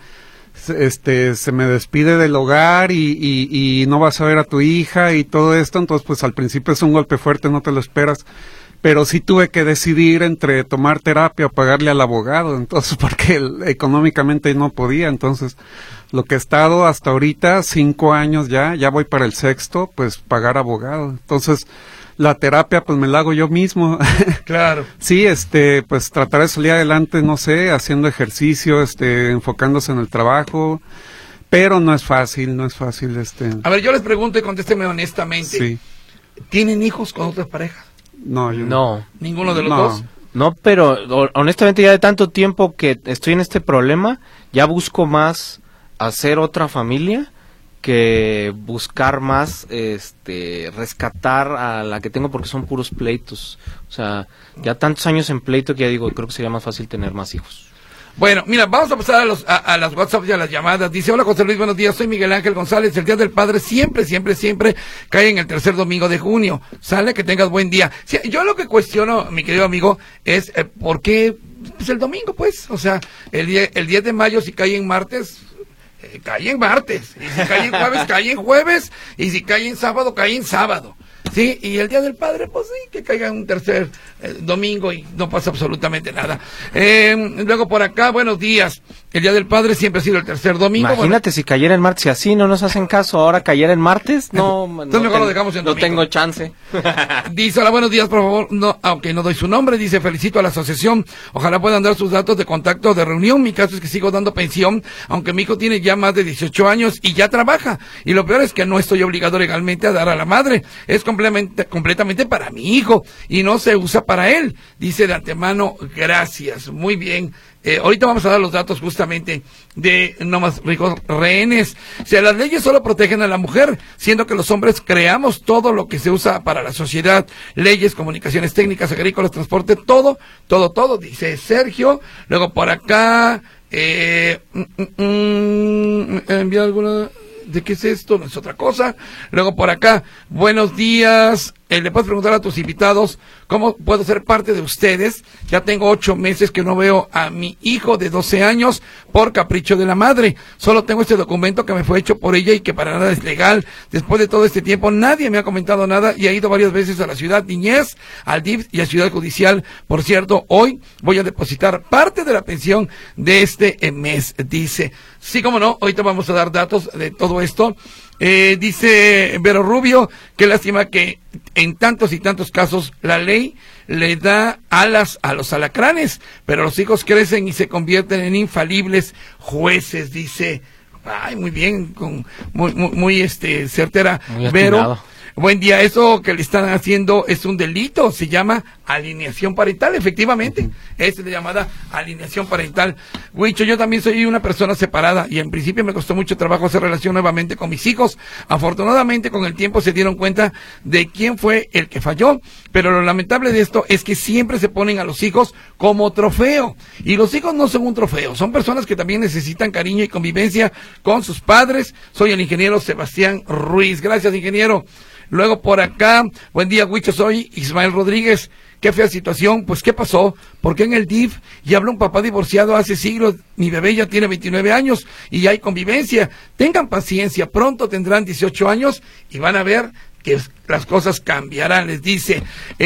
se me despide del hogar y no vas a ver a tu hija y todo esto. Entonces pues al principio es un golpe fuerte, no te lo esperas, pero sí tuve que decidir entre tomar terapia o pagarle al abogado, entonces porque económicamente no podía. Entonces lo que he estado hasta ahorita, 5 años ya voy para el 6º, pues pagar abogado. Entonces la terapia pues me la hago yo mismo. Claro. Sí, pues tratar de salir adelante, no sé, haciendo ejercicio, enfocándose en el trabajo, pero no es fácil. A ver, yo les pregunto y contésteme honestamente. Sí. ¿Tienen hijos con otras parejas? No, yo No. ¿Ninguno de los No. dos? No, pero honestamente ya de tanto tiempo que estoy en este problema, ya busco más hacer otra familia que buscar más, rescatar a la que tengo, porque son puros pleitos. O sea, ya tantos años en pleito que ya digo, creo que sería más fácil tener más hijos. Bueno, mira, vamos a pasar a las WhatsApp y a las llamadas. Dice, hola José Luis, buenos días, soy Miguel Ángel González. El Día del Padre siempre cae en el tercer domingo de junio. Sale, que tengas buen día. Sí, yo lo que cuestiono, mi querido amigo, es ¿por qué pues el domingo, pues? O sea, el 10 de mayo si cae en martes, cae en martes. Y si cae en jueves, cae en jueves. Y si cae en sábado, cae en sábado. Sí, y el Día del Padre, pues sí, que caiga un tercer domingo y no pasa absolutamente nada. Luego por acá, buenos días. El Día del Padre siempre ha sido el tercer domingo. Imagínate si cayera en martes, si así no nos hacen caso, ahora cayera en martes, entonces mejor lo dejamos en no domingo. tengo chance. Dice, hola, buenos días, por favor, no, aunque no doy su nombre, dice, felicito a la asociación, ojalá puedan dar sus datos de contacto de reunión. Mi caso es que sigo dando pensión, aunque mi hijo tiene ya más de 18 años y ya trabaja, y lo peor es que no estoy obligado legalmente a dar a la madre, es completamente para mi hijo, y no se usa para él. Dice de antemano, gracias, muy bien. Ahorita vamos a dar los datos justamente de No Más Ricos Rehenes. O sea, las leyes solo protegen a la mujer, siendo que los hombres creamos todo lo que se usa para la sociedad, leyes, comunicaciones técnicas, agrícolas, transporte, todo, dice Sergio. Luego por acá, envía alguna... ¿De qué es esto? No es otra cosa. Luego por acá, buenos días. Le puedes preguntar a tus invitados cómo puedo ser parte de ustedes. Ya tengo 8 meses que no veo a mi hijo de 12 años por capricho de la madre. Solo tengo este documento que me fue hecho por ella y que para nada es legal. Después de todo este tiempo nadie me ha comentado nada y he ido varias veces a la ciudad niñez, al DIF y a Ciudad Judicial. Por cierto, hoy voy a depositar parte de la pensión de este mes, dice. Sí, cómo no, ahorita vamos a dar datos de todo esto. Dice Vero Rubio, qué lástima que en tantos y tantos casos la ley le da alas a los alacranes, pero los hijos crecen y se convierten en infalibles jueces, dice. Ay, muy bien, muy certera, muy Vero. atinado. Buen día, eso que le están haciendo es un delito, se llama alineación parental, efectivamente, es la llamada alineación parental. Huicho, yo también soy una persona separada y en principio me costó mucho trabajo hacer relación nuevamente con mis hijos. Afortunadamente con el tiempo se dieron cuenta de quién fue el que falló, pero lo lamentable de esto es que siempre se ponen a los hijos como trofeo, y los hijos no son un trofeo, son personas que también necesitan cariño y convivencia con sus padres. Soy el ingeniero Sebastián Ruiz. Gracias, ingeniero. Luego por acá, buen día, Huicho, soy Ismael Rodríguez. Qué fea situación, pues ¿qué pasó? ¿Por qué en el DIF ya habla un papá divorciado hace siglos? Mi bebé ya tiene 29 años y ya hay convivencia. Tengan paciencia, pronto tendrán 18 años y van a ver que las cosas cambiarán, les dice.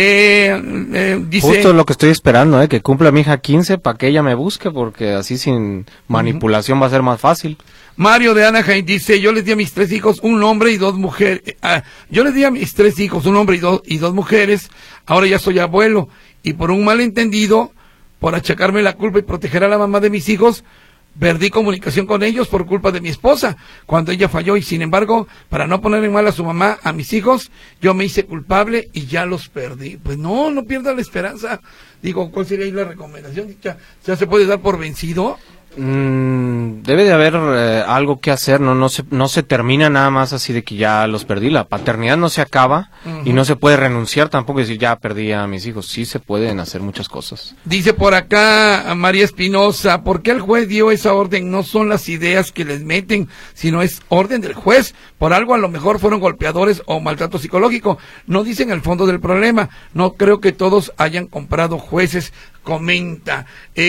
Dice justo lo que estoy esperando, que cumpla mi hija 15 para que ella me busque, porque así sin manipulación va a ser más fácil. Mario de Anaheim dice, yo les di a mis 3 hijos un hombre y 2 mujeres. Yo les di a mis 3 hijos un hombre y dos mujeres. Ahora ya soy abuelo y por un malentendido, por achacarme la culpa y proteger a la mamá de mis hijos, perdí comunicación con ellos por culpa de mi esposa cuando ella falló, y sin embargo, para no poner en mal a su mamá, a mis hijos, yo me hice culpable y ya los perdí. Pues no pierda la esperanza. Digo, ¿cuál sería ahí la recomendación? ¿Ya se puede dar por vencido? Debe de haber algo que hacer, no se termina nada más así de que ya los perdí. La paternidad no se acaba y no se puede renunciar tampoco y decir ya perdí a mis hijos. Sí se pueden hacer muchas cosas. Dice por acá María Espinosa, ¿por qué el juez dio esa orden? No son las ideas que les meten, sino es orden del juez. Por algo a lo mejor fueron golpeadores o maltrato psicológico. No dicen el fondo del problema. No creo que todos hayan comprado jueces, comenta.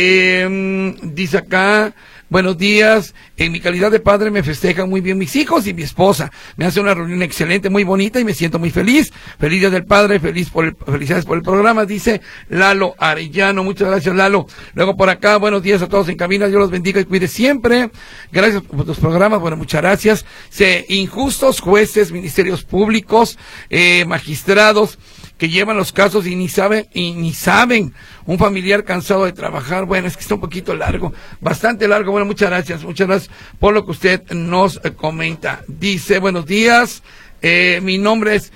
Dice acá, buenos días, en mi calidad de padre me festejan muy bien mis hijos y mi esposa. Me hace una reunión excelente, muy bonita y me siento muy feliz. Feliz Día del Padre, felicidades por el programa, dice Lalo Arellano. Muchas gracias, Lalo. Luego por acá, buenos días a todos en cabina, Dios los bendiga y cuide siempre. Gracias por tus programas, bueno, muchas gracias. Injustos jueces, ministerios públicos, magistrados que llevan los casos y ni saben, un familiar cansado de trabajar. Bueno, es que está un poquito largo, bastante largo. Bueno, muchas gracias por lo que usted nos comenta. Dice, buenos días, mi nombre es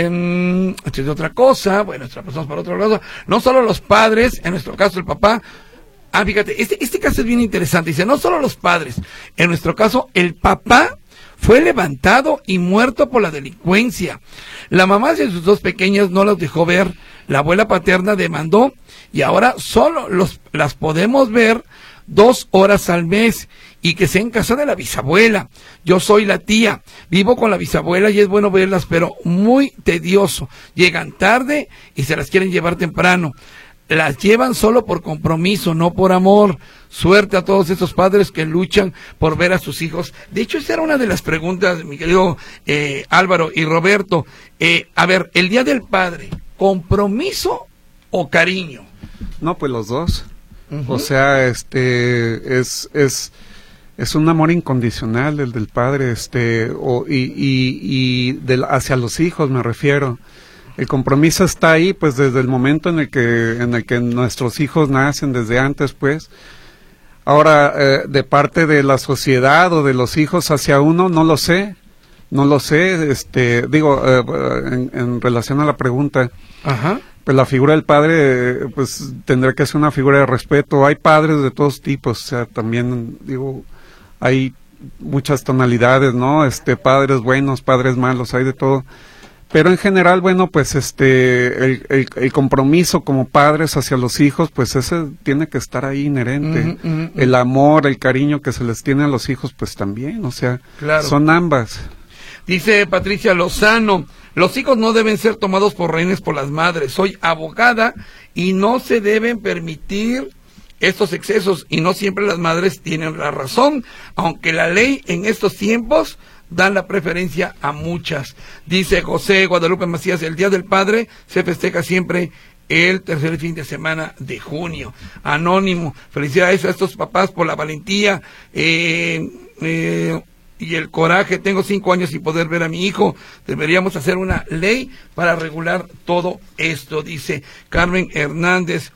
de otra cosa. Bueno, pasamos para otro lado. No solo los padres, en nuestro caso el papá. Fíjate, este caso es bien interesante. Dice, no solo los padres, en nuestro caso el papá fue levantado y muerto por la delincuencia. La mamá de sus 2 pequeñas no los dejó ver. La abuela paterna demandó y ahora solo las podemos ver 2 horas al mes, y que sea en casa de la bisabuela. Yo soy la tía, vivo con la bisabuela y es bueno verlas, pero muy tedioso. Llegan tarde y se las quieren llevar temprano. Las llevan solo por compromiso, no por amor. Suerte a todos esos padres que luchan por ver a sus hijos. De hecho, esa era una de las preguntas, mi querido Álvaro y Roberto. A ver, el Día del Padre, ¿compromiso o cariño? No, pues los dos. O sea, es un amor incondicional el del padre, hacia los hijos me refiero. El compromiso está ahí, pues desde el momento en el que nuestros hijos nacen, desde antes, pues. Ahora, de parte de la sociedad o de los hijos hacia uno, no lo sé, en relación a la pregunta. Ajá. Pues la figura del padre, pues tendrá que ser una figura de respeto. Hay padres de todos tipos, o sea, también, hay muchas tonalidades, ¿no? Padres buenos, padres malos, hay de todo. Pero en general, bueno, pues el compromiso como padres hacia los hijos, pues ese tiene que estar ahí inherente. El amor, el cariño que se les tiene a los hijos, pues también, o sea, claro. Son ambas. Dice Patricia Lozano, los hijos no deben ser tomados por rehenes por las madres. Soy abogada y no se deben permitir estos excesos, y no siempre las madres tienen la razón, aunque la ley en estos tiempos dan la preferencia a muchas. Dice José Guadalupe Macías, el Día del Padre se festeja siempre el tercer fin de semana de junio. Anónimo, felicidades a estos papás por la valentía y el coraje. Tengo 5 años sin poder ver a mi hijo. Deberíamos hacer una ley para regular todo esto, dice Carmen Hernández.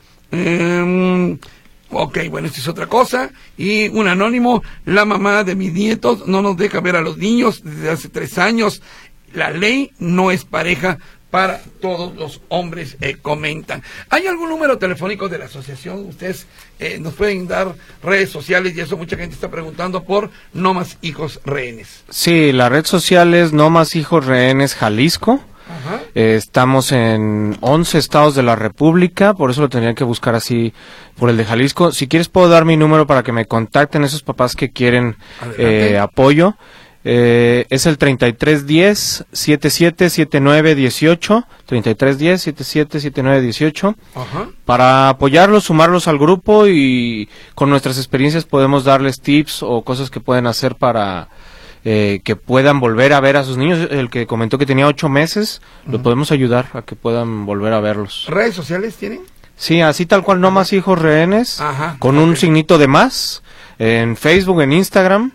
Ok, bueno, esto es otra cosa. Y un anónimo, la mamá de mis nietos no nos deja ver a los niños desde hace 3 años. la ley no es pareja para todos los hombres, comentan. ¿Hay algún número telefónico de la asociación? Ustedes nos pueden dar redes sociales y eso, mucha gente está preguntando por No Más Hijos Rehenes. Sí, la red social es No Más Hijos Rehenes Jalisco. Ajá. Estamos en 11 estados de la República, por eso lo tendrían que buscar así por el de Jalisco. Si quieres puedo dar mi número para que me contacten esos papás que quieren apoyo. Es el 3310-777918, 3310-777918, para apoyarlos, sumarlos al grupo, y con nuestras experiencias podemos darles tips o cosas que pueden hacer para que puedan volver a ver a sus niños. El que comentó que tenía 8 meses, lo podemos ayudar a que puedan volver a verlos. ¿Redes sociales tienen? Sí, así tal cual, No Más Hijos Rehenes, con un signito de más, en Facebook, en Instagram.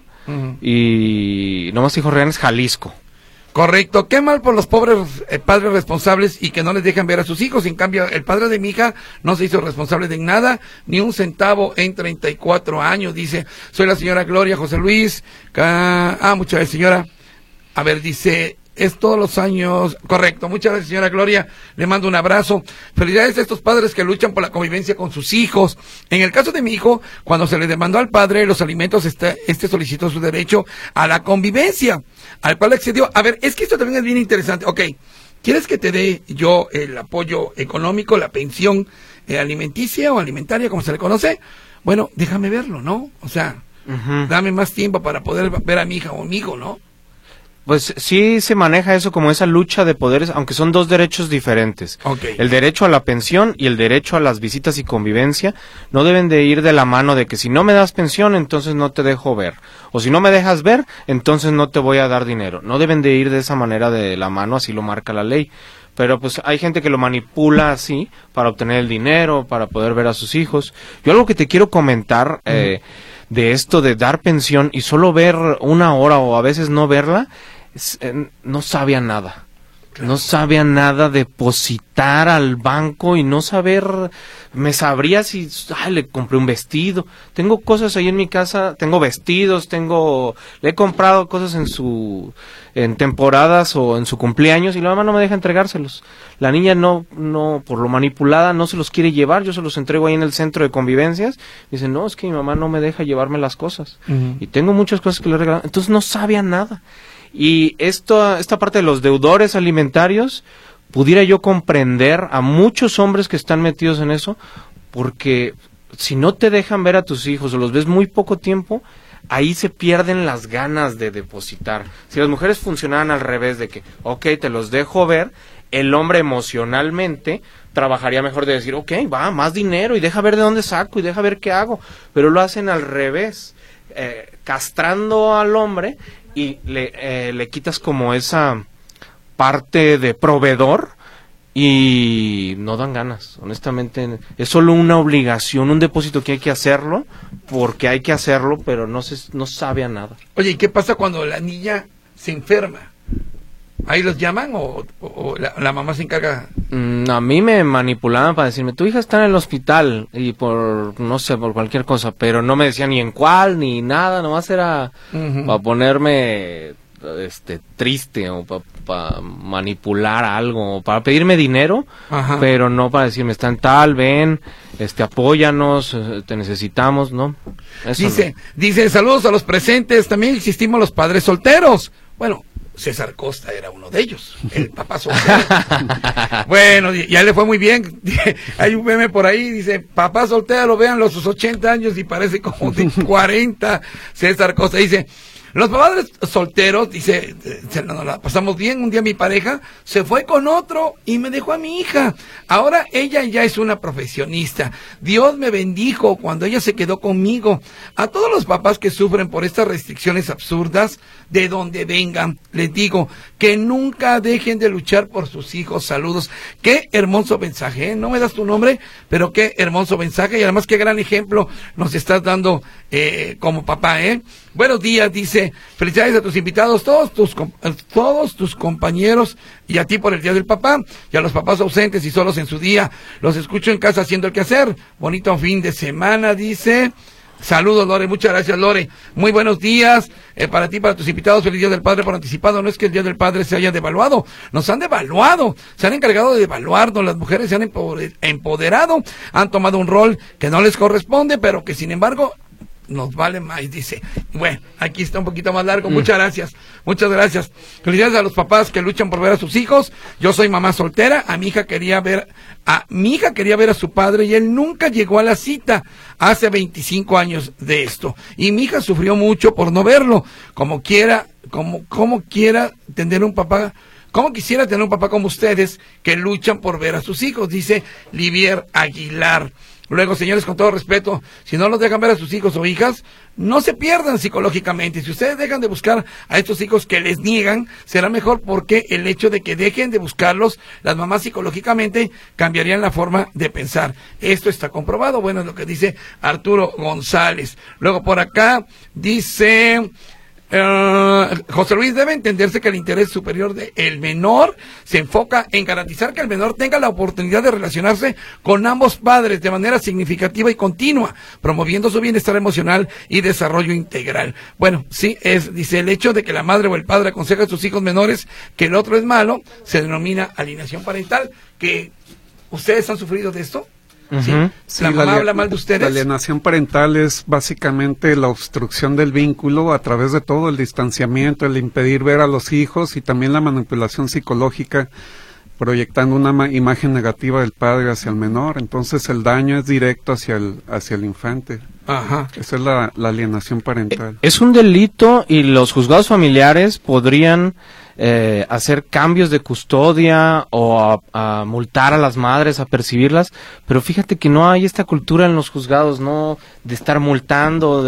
Y No Más Hijos Rehenes Jalisco. Correcto. Qué mal por los pobres padres responsables y que no les dejan ver a sus hijos. En cambio, el padre de mi hija no se hizo responsable de nada, ni un centavo en 34 años. Dice, soy la señora Gloria José Luis. Muchas gracias, señora. A ver, dice, es todos los años. Correcto. Muchas gracias, señora Gloria. Le mando un abrazo. Felicidades a estos padres que luchan por la convivencia con sus hijos. En el caso de mi hijo, cuando se le demandó al padre los alimentos, este solicitó su derecho a la convivencia, al cual accedió. A ver, es que esto también es bien interesante. Ok, ¿quieres que te dé yo el apoyo económico, la pensión alimenticia o alimentaria, como se le conoce? Bueno, déjame verlo, ¿no? O sea, dame más tiempo para poder ver a mi hija o mi hijo, ¿no? Pues sí se maneja eso como esa lucha de poderes, aunque son dos derechos diferentes. El derecho a la pensión y el derecho a las visitas y convivencia no deben de ir de la mano, de que si no me das pensión, entonces no te dejo ver. O si no me dejas ver, entonces no te voy a dar dinero. No deben de ir de esa manera de la mano, así lo marca la ley. Pero pues hay gente que lo manipula así para obtener el dinero, para poder ver a sus hijos. Yo algo que te quiero comentar de esto de dar pensión y solo ver una hora o a veces no verla, no sabía nada. No sabía nada, depositar al banco y no saber, me sabría si le compré un vestido. Tengo cosas ahí en mi casa, tengo vestidos, le he comprado cosas en temporadas o en su cumpleaños y la mamá no me deja entregárselos. La niña no, por lo manipulada, no se los quiere llevar, yo se los entrego ahí en el centro de convivencias. Dice, no, es que mi mamá no me deja llevarme las cosas. Y tengo muchas cosas que le he regalado. Entonces no sabía nada. Y esta parte de los deudores alimentarios, pudiera yo comprender a muchos hombres que están metidos en eso, porque si no te dejan ver a tus hijos o los ves muy poco tiempo, ahí se pierden las ganas de depositar. Si las mujeres funcionaran al revés, de que, te los dejo ver, el hombre emocionalmente trabajaría mejor de decir, va, más dinero y deja ver de dónde saco y deja ver qué hago. Pero lo hacen al revés, castrando al hombre, y le quitas como esa parte de proveedor y no dan ganas, honestamente. Es solo una obligación, un depósito que hay que hacerlo, porque hay que hacerlo, pero no sabe a nada. Oye, ¿y qué pasa cuando la niña se enferma? ¿Ahí los llaman o la mamá se encarga? A mí me manipulaban para decirme, tu hija está en el hospital, y por cualquier cosa, pero no me decían ni en cuál, ni nada, nomás era para ponerme triste o para manipular algo, para pedirme dinero, pero no para decirme, está en tal, ven, apóyanos, te necesitamos, ¿no? Eso dice, saludos a los presentes, también existimos los padres solteros. Bueno, César Costa era uno de ellos, el papá soltero. Bueno, ya le fue muy bien. Hay un meme por ahí, dice, papá soltero, véanlo, sus 80 años y parece como de 40. César Costa dice, los padres solteros, dice, nos la pasamos bien. Un día mi pareja se fue con otro y me dejó a mi hija. Ahora ella ya es una profesionista. Dios me bendijo cuando ella se quedó conmigo. A todos los papás que sufren por estas restricciones absurdas, de donde vengan, les digo que nunca dejen de luchar por sus hijos. Saludos. Qué hermoso mensaje, ¿eh? No me das tu nombre, pero qué hermoso mensaje, y además qué gran ejemplo nos estás dando como papá, ¿eh? Buenos días, dice, felicidades a tus invitados, todos tus compañeros, y a ti por el Día del Papá, y a los papás ausentes y solos en su día. Los escucho en casa haciendo el quehacer. Bonito fin de semana, dice. Saludos, Lore, muchas gracias, Lore. Muy buenos días para ti, para tus invitados. Feliz Día del Padre por anticipado. No es que el Día del Padre se haya devaluado, nos han devaluado, se han encargado de devaluarnos. Las mujeres se han empoderado, han tomado un rol que no les corresponde, pero que sin embargo nos vale más, dice. Bueno, aquí está un poquito más largo. Muchas gracias. Felicidades a los papás que luchan por ver a sus hijos. Yo soy mamá soltera. Mi hija quería ver a su padre y él nunca llegó a la cita. Hace 25 años de esto. Y mi hija sufrió mucho por no verlo. Como quisiera tener un papá como ustedes que luchan por ver a sus hijos, dice Livier Aguilar. Luego, señores, con todo respeto, si no los dejan ver a sus hijos o hijas, no se pierdan psicológicamente. Si ustedes dejan de buscar a estos hijos que les niegan, será mejor, porque el hecho de que dejen de buscarlos, las mamás psicológicamente cambiarían la forma de pensar. Esto está comprobado. Bueno, es lo que dice Arturo González. Luego por acá dice... José Luis, debe entenderse que el interés superior del menor se enfoca en garantizar que el menor tenga la oportunidad de relacionarse con ambos padres de manera significativa y continua, promoviendo su bienestar emocional y desarrollo integral. Bueno, sí, dice, el hecho de que la madre o el padre aconseja a sus hijos menores que el otro es malo, se denomina alienación parental. ¿Que ustedes han sufrido de esto? ¿Sí? Sí, ¿La mamá habla mal de ustedes? La alienación parental es básicamente la obstrucción del vínculo a través de todo el distanciamiento, el impedir ver a los hijos, y también la manipulación psicológica, proyectando una imagen negativa del padre hacia el menor. Entonces el daño es directo hacia el infante. Ajá. Esa es la alienación parental. Es un delito y los juzgados familiares podrían hacer cambios de custodia o a multar a las madres, a percibirlas, pero fíjate que no hay esta cultura en los juzgados, no de estar multando,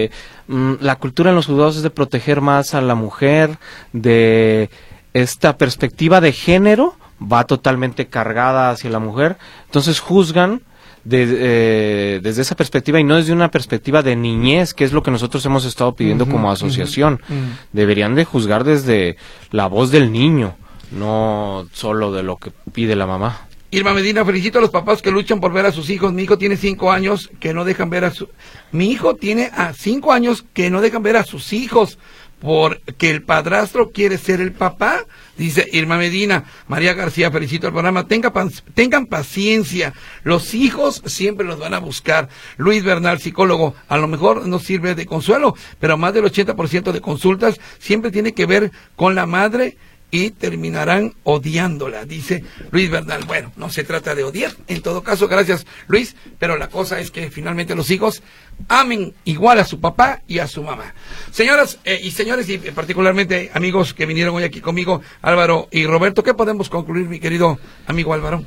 la cultura en los juzgados es de proteger más a la mujer, de esta perspectiva de género va totalmente cargada hacia la mujer, entonces juzgan desde esa perspectiva y no desde una perspectiva de niñez, que es lo que nosotros hemos estado pidiendo como asociación. Deberían de juzgar desde la voz del niño, no solo de lo que pide la mamá. Irma Medina, felicito a los papás que luchan por ver a sus hijos. Mi hijo tiene 5 años que no dejan ver Mi hijo tiene 5 años que no dejan ver a sus hijos porque el padrastro quiere ser el papá, dice Irma Medina. María García, felicito al programa. Tengan paciencia, los hijos siempre los van a buscar. Luis Bernal, psicólogo, a lo mejor no sirve de consuelo, pero más del 80% de consultas siempre tiene que ver con la madre y terminarán odiándola, dice Luis Bernal. Bueno, no se trata de odiar, en todo caso, gracias Luis, pero la cosa es que finalmente los hijos amen igual a su papá y a su mamá. Señoras y señores, y particularmente amigos que vinieron hoy aquí conmigo, Álvaro y Roberto, ¿qué podemos concluir, mi querido amigo Álvaro?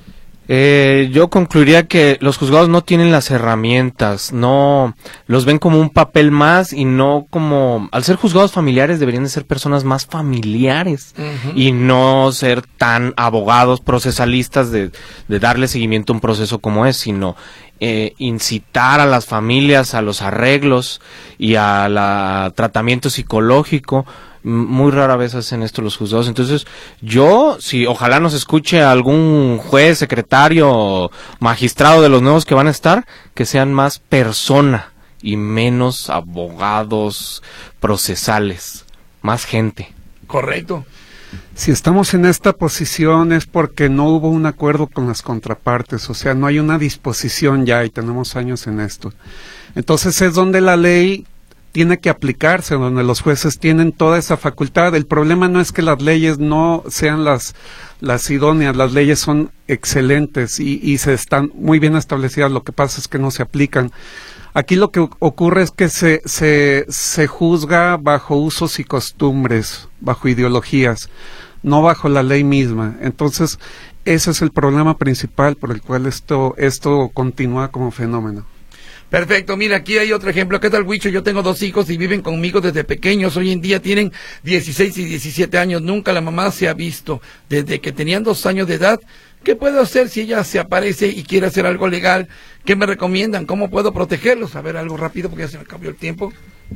Yo concluiría que los juzgados no tienen las herramientas, no los ven como un papel más y no como, al ser juzgados familiares deberían de ser personas más familiares y no ser tan abogados procesalistas de darle seguimiento a un proceso como es, sino incitar a las familias a los arreglos y al tratamiento psicológico. Muy rara vez hacen esto los juzgados. Entonces ojalá nos escuche algún juez, secretario, magistrado de los nuevos que van a estar, que sean más persona y menos abogados procesales, más gente. Correcto. Si estamos en esta posición es porque no hubo un acuerdo con las contrapartes, o sea, no hay una disposición ya, y tenemos años en esto. Entonces es donde la ley tiene que aplicarse, donde los jueces tienen toda esa facultad. El problema no es que las leyes no sean las idóneas, las leyes son excelentes y se están muy bien establecidas, lo que pasa es que no se aplican. Aquí lo que ocurre es que se juzga bajo usos y costumbres, bajo ideologías, no bajo la ley misma. Entonces, ese es el problema principal por el cual esto continúa como fenómeno. Perfecto, mira, aquí hay otro ejemplo. ¿Qué tal, Huicho? Yo tengo 2 hijos y viven conmigo desde pequeños. Hoy en día tienen 16 y 17 años. Nunca la mamá se ha visto. Desde que tenían 2 años de edad, ¿qué puedo hacer si ella se aparece y quiere hacer algo legal? ¿Qué me recomiendan? ¿Cómo puedo protegerlos? A ver, algo rápido porque ya se me cambió el tiempo.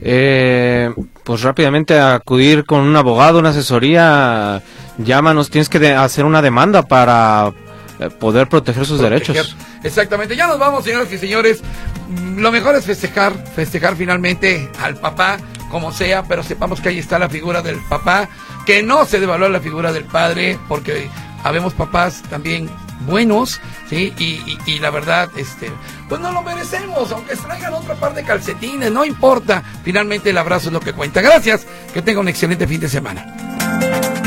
Pues rápidamente acudir con un abogado, una asesoría. Llámanos, tienes que hacer una demanda para poder proteger sus derechos. Exactamente. Ya nos vamos, señoras y señores. Lo mejor es festejar finalmente al papá, como sea, pero sepamos que ahí está la figura del papá, que no se devalúa la figura del padre, porque habemos papás también buenos, ¿sí? Y la verdad, pues no lo merecemos, aunque se traigan otra par de calcetines, no importa. Finalmente el abrazo es lo que cuenta. Gracias, que tenga un excelente fin de semana.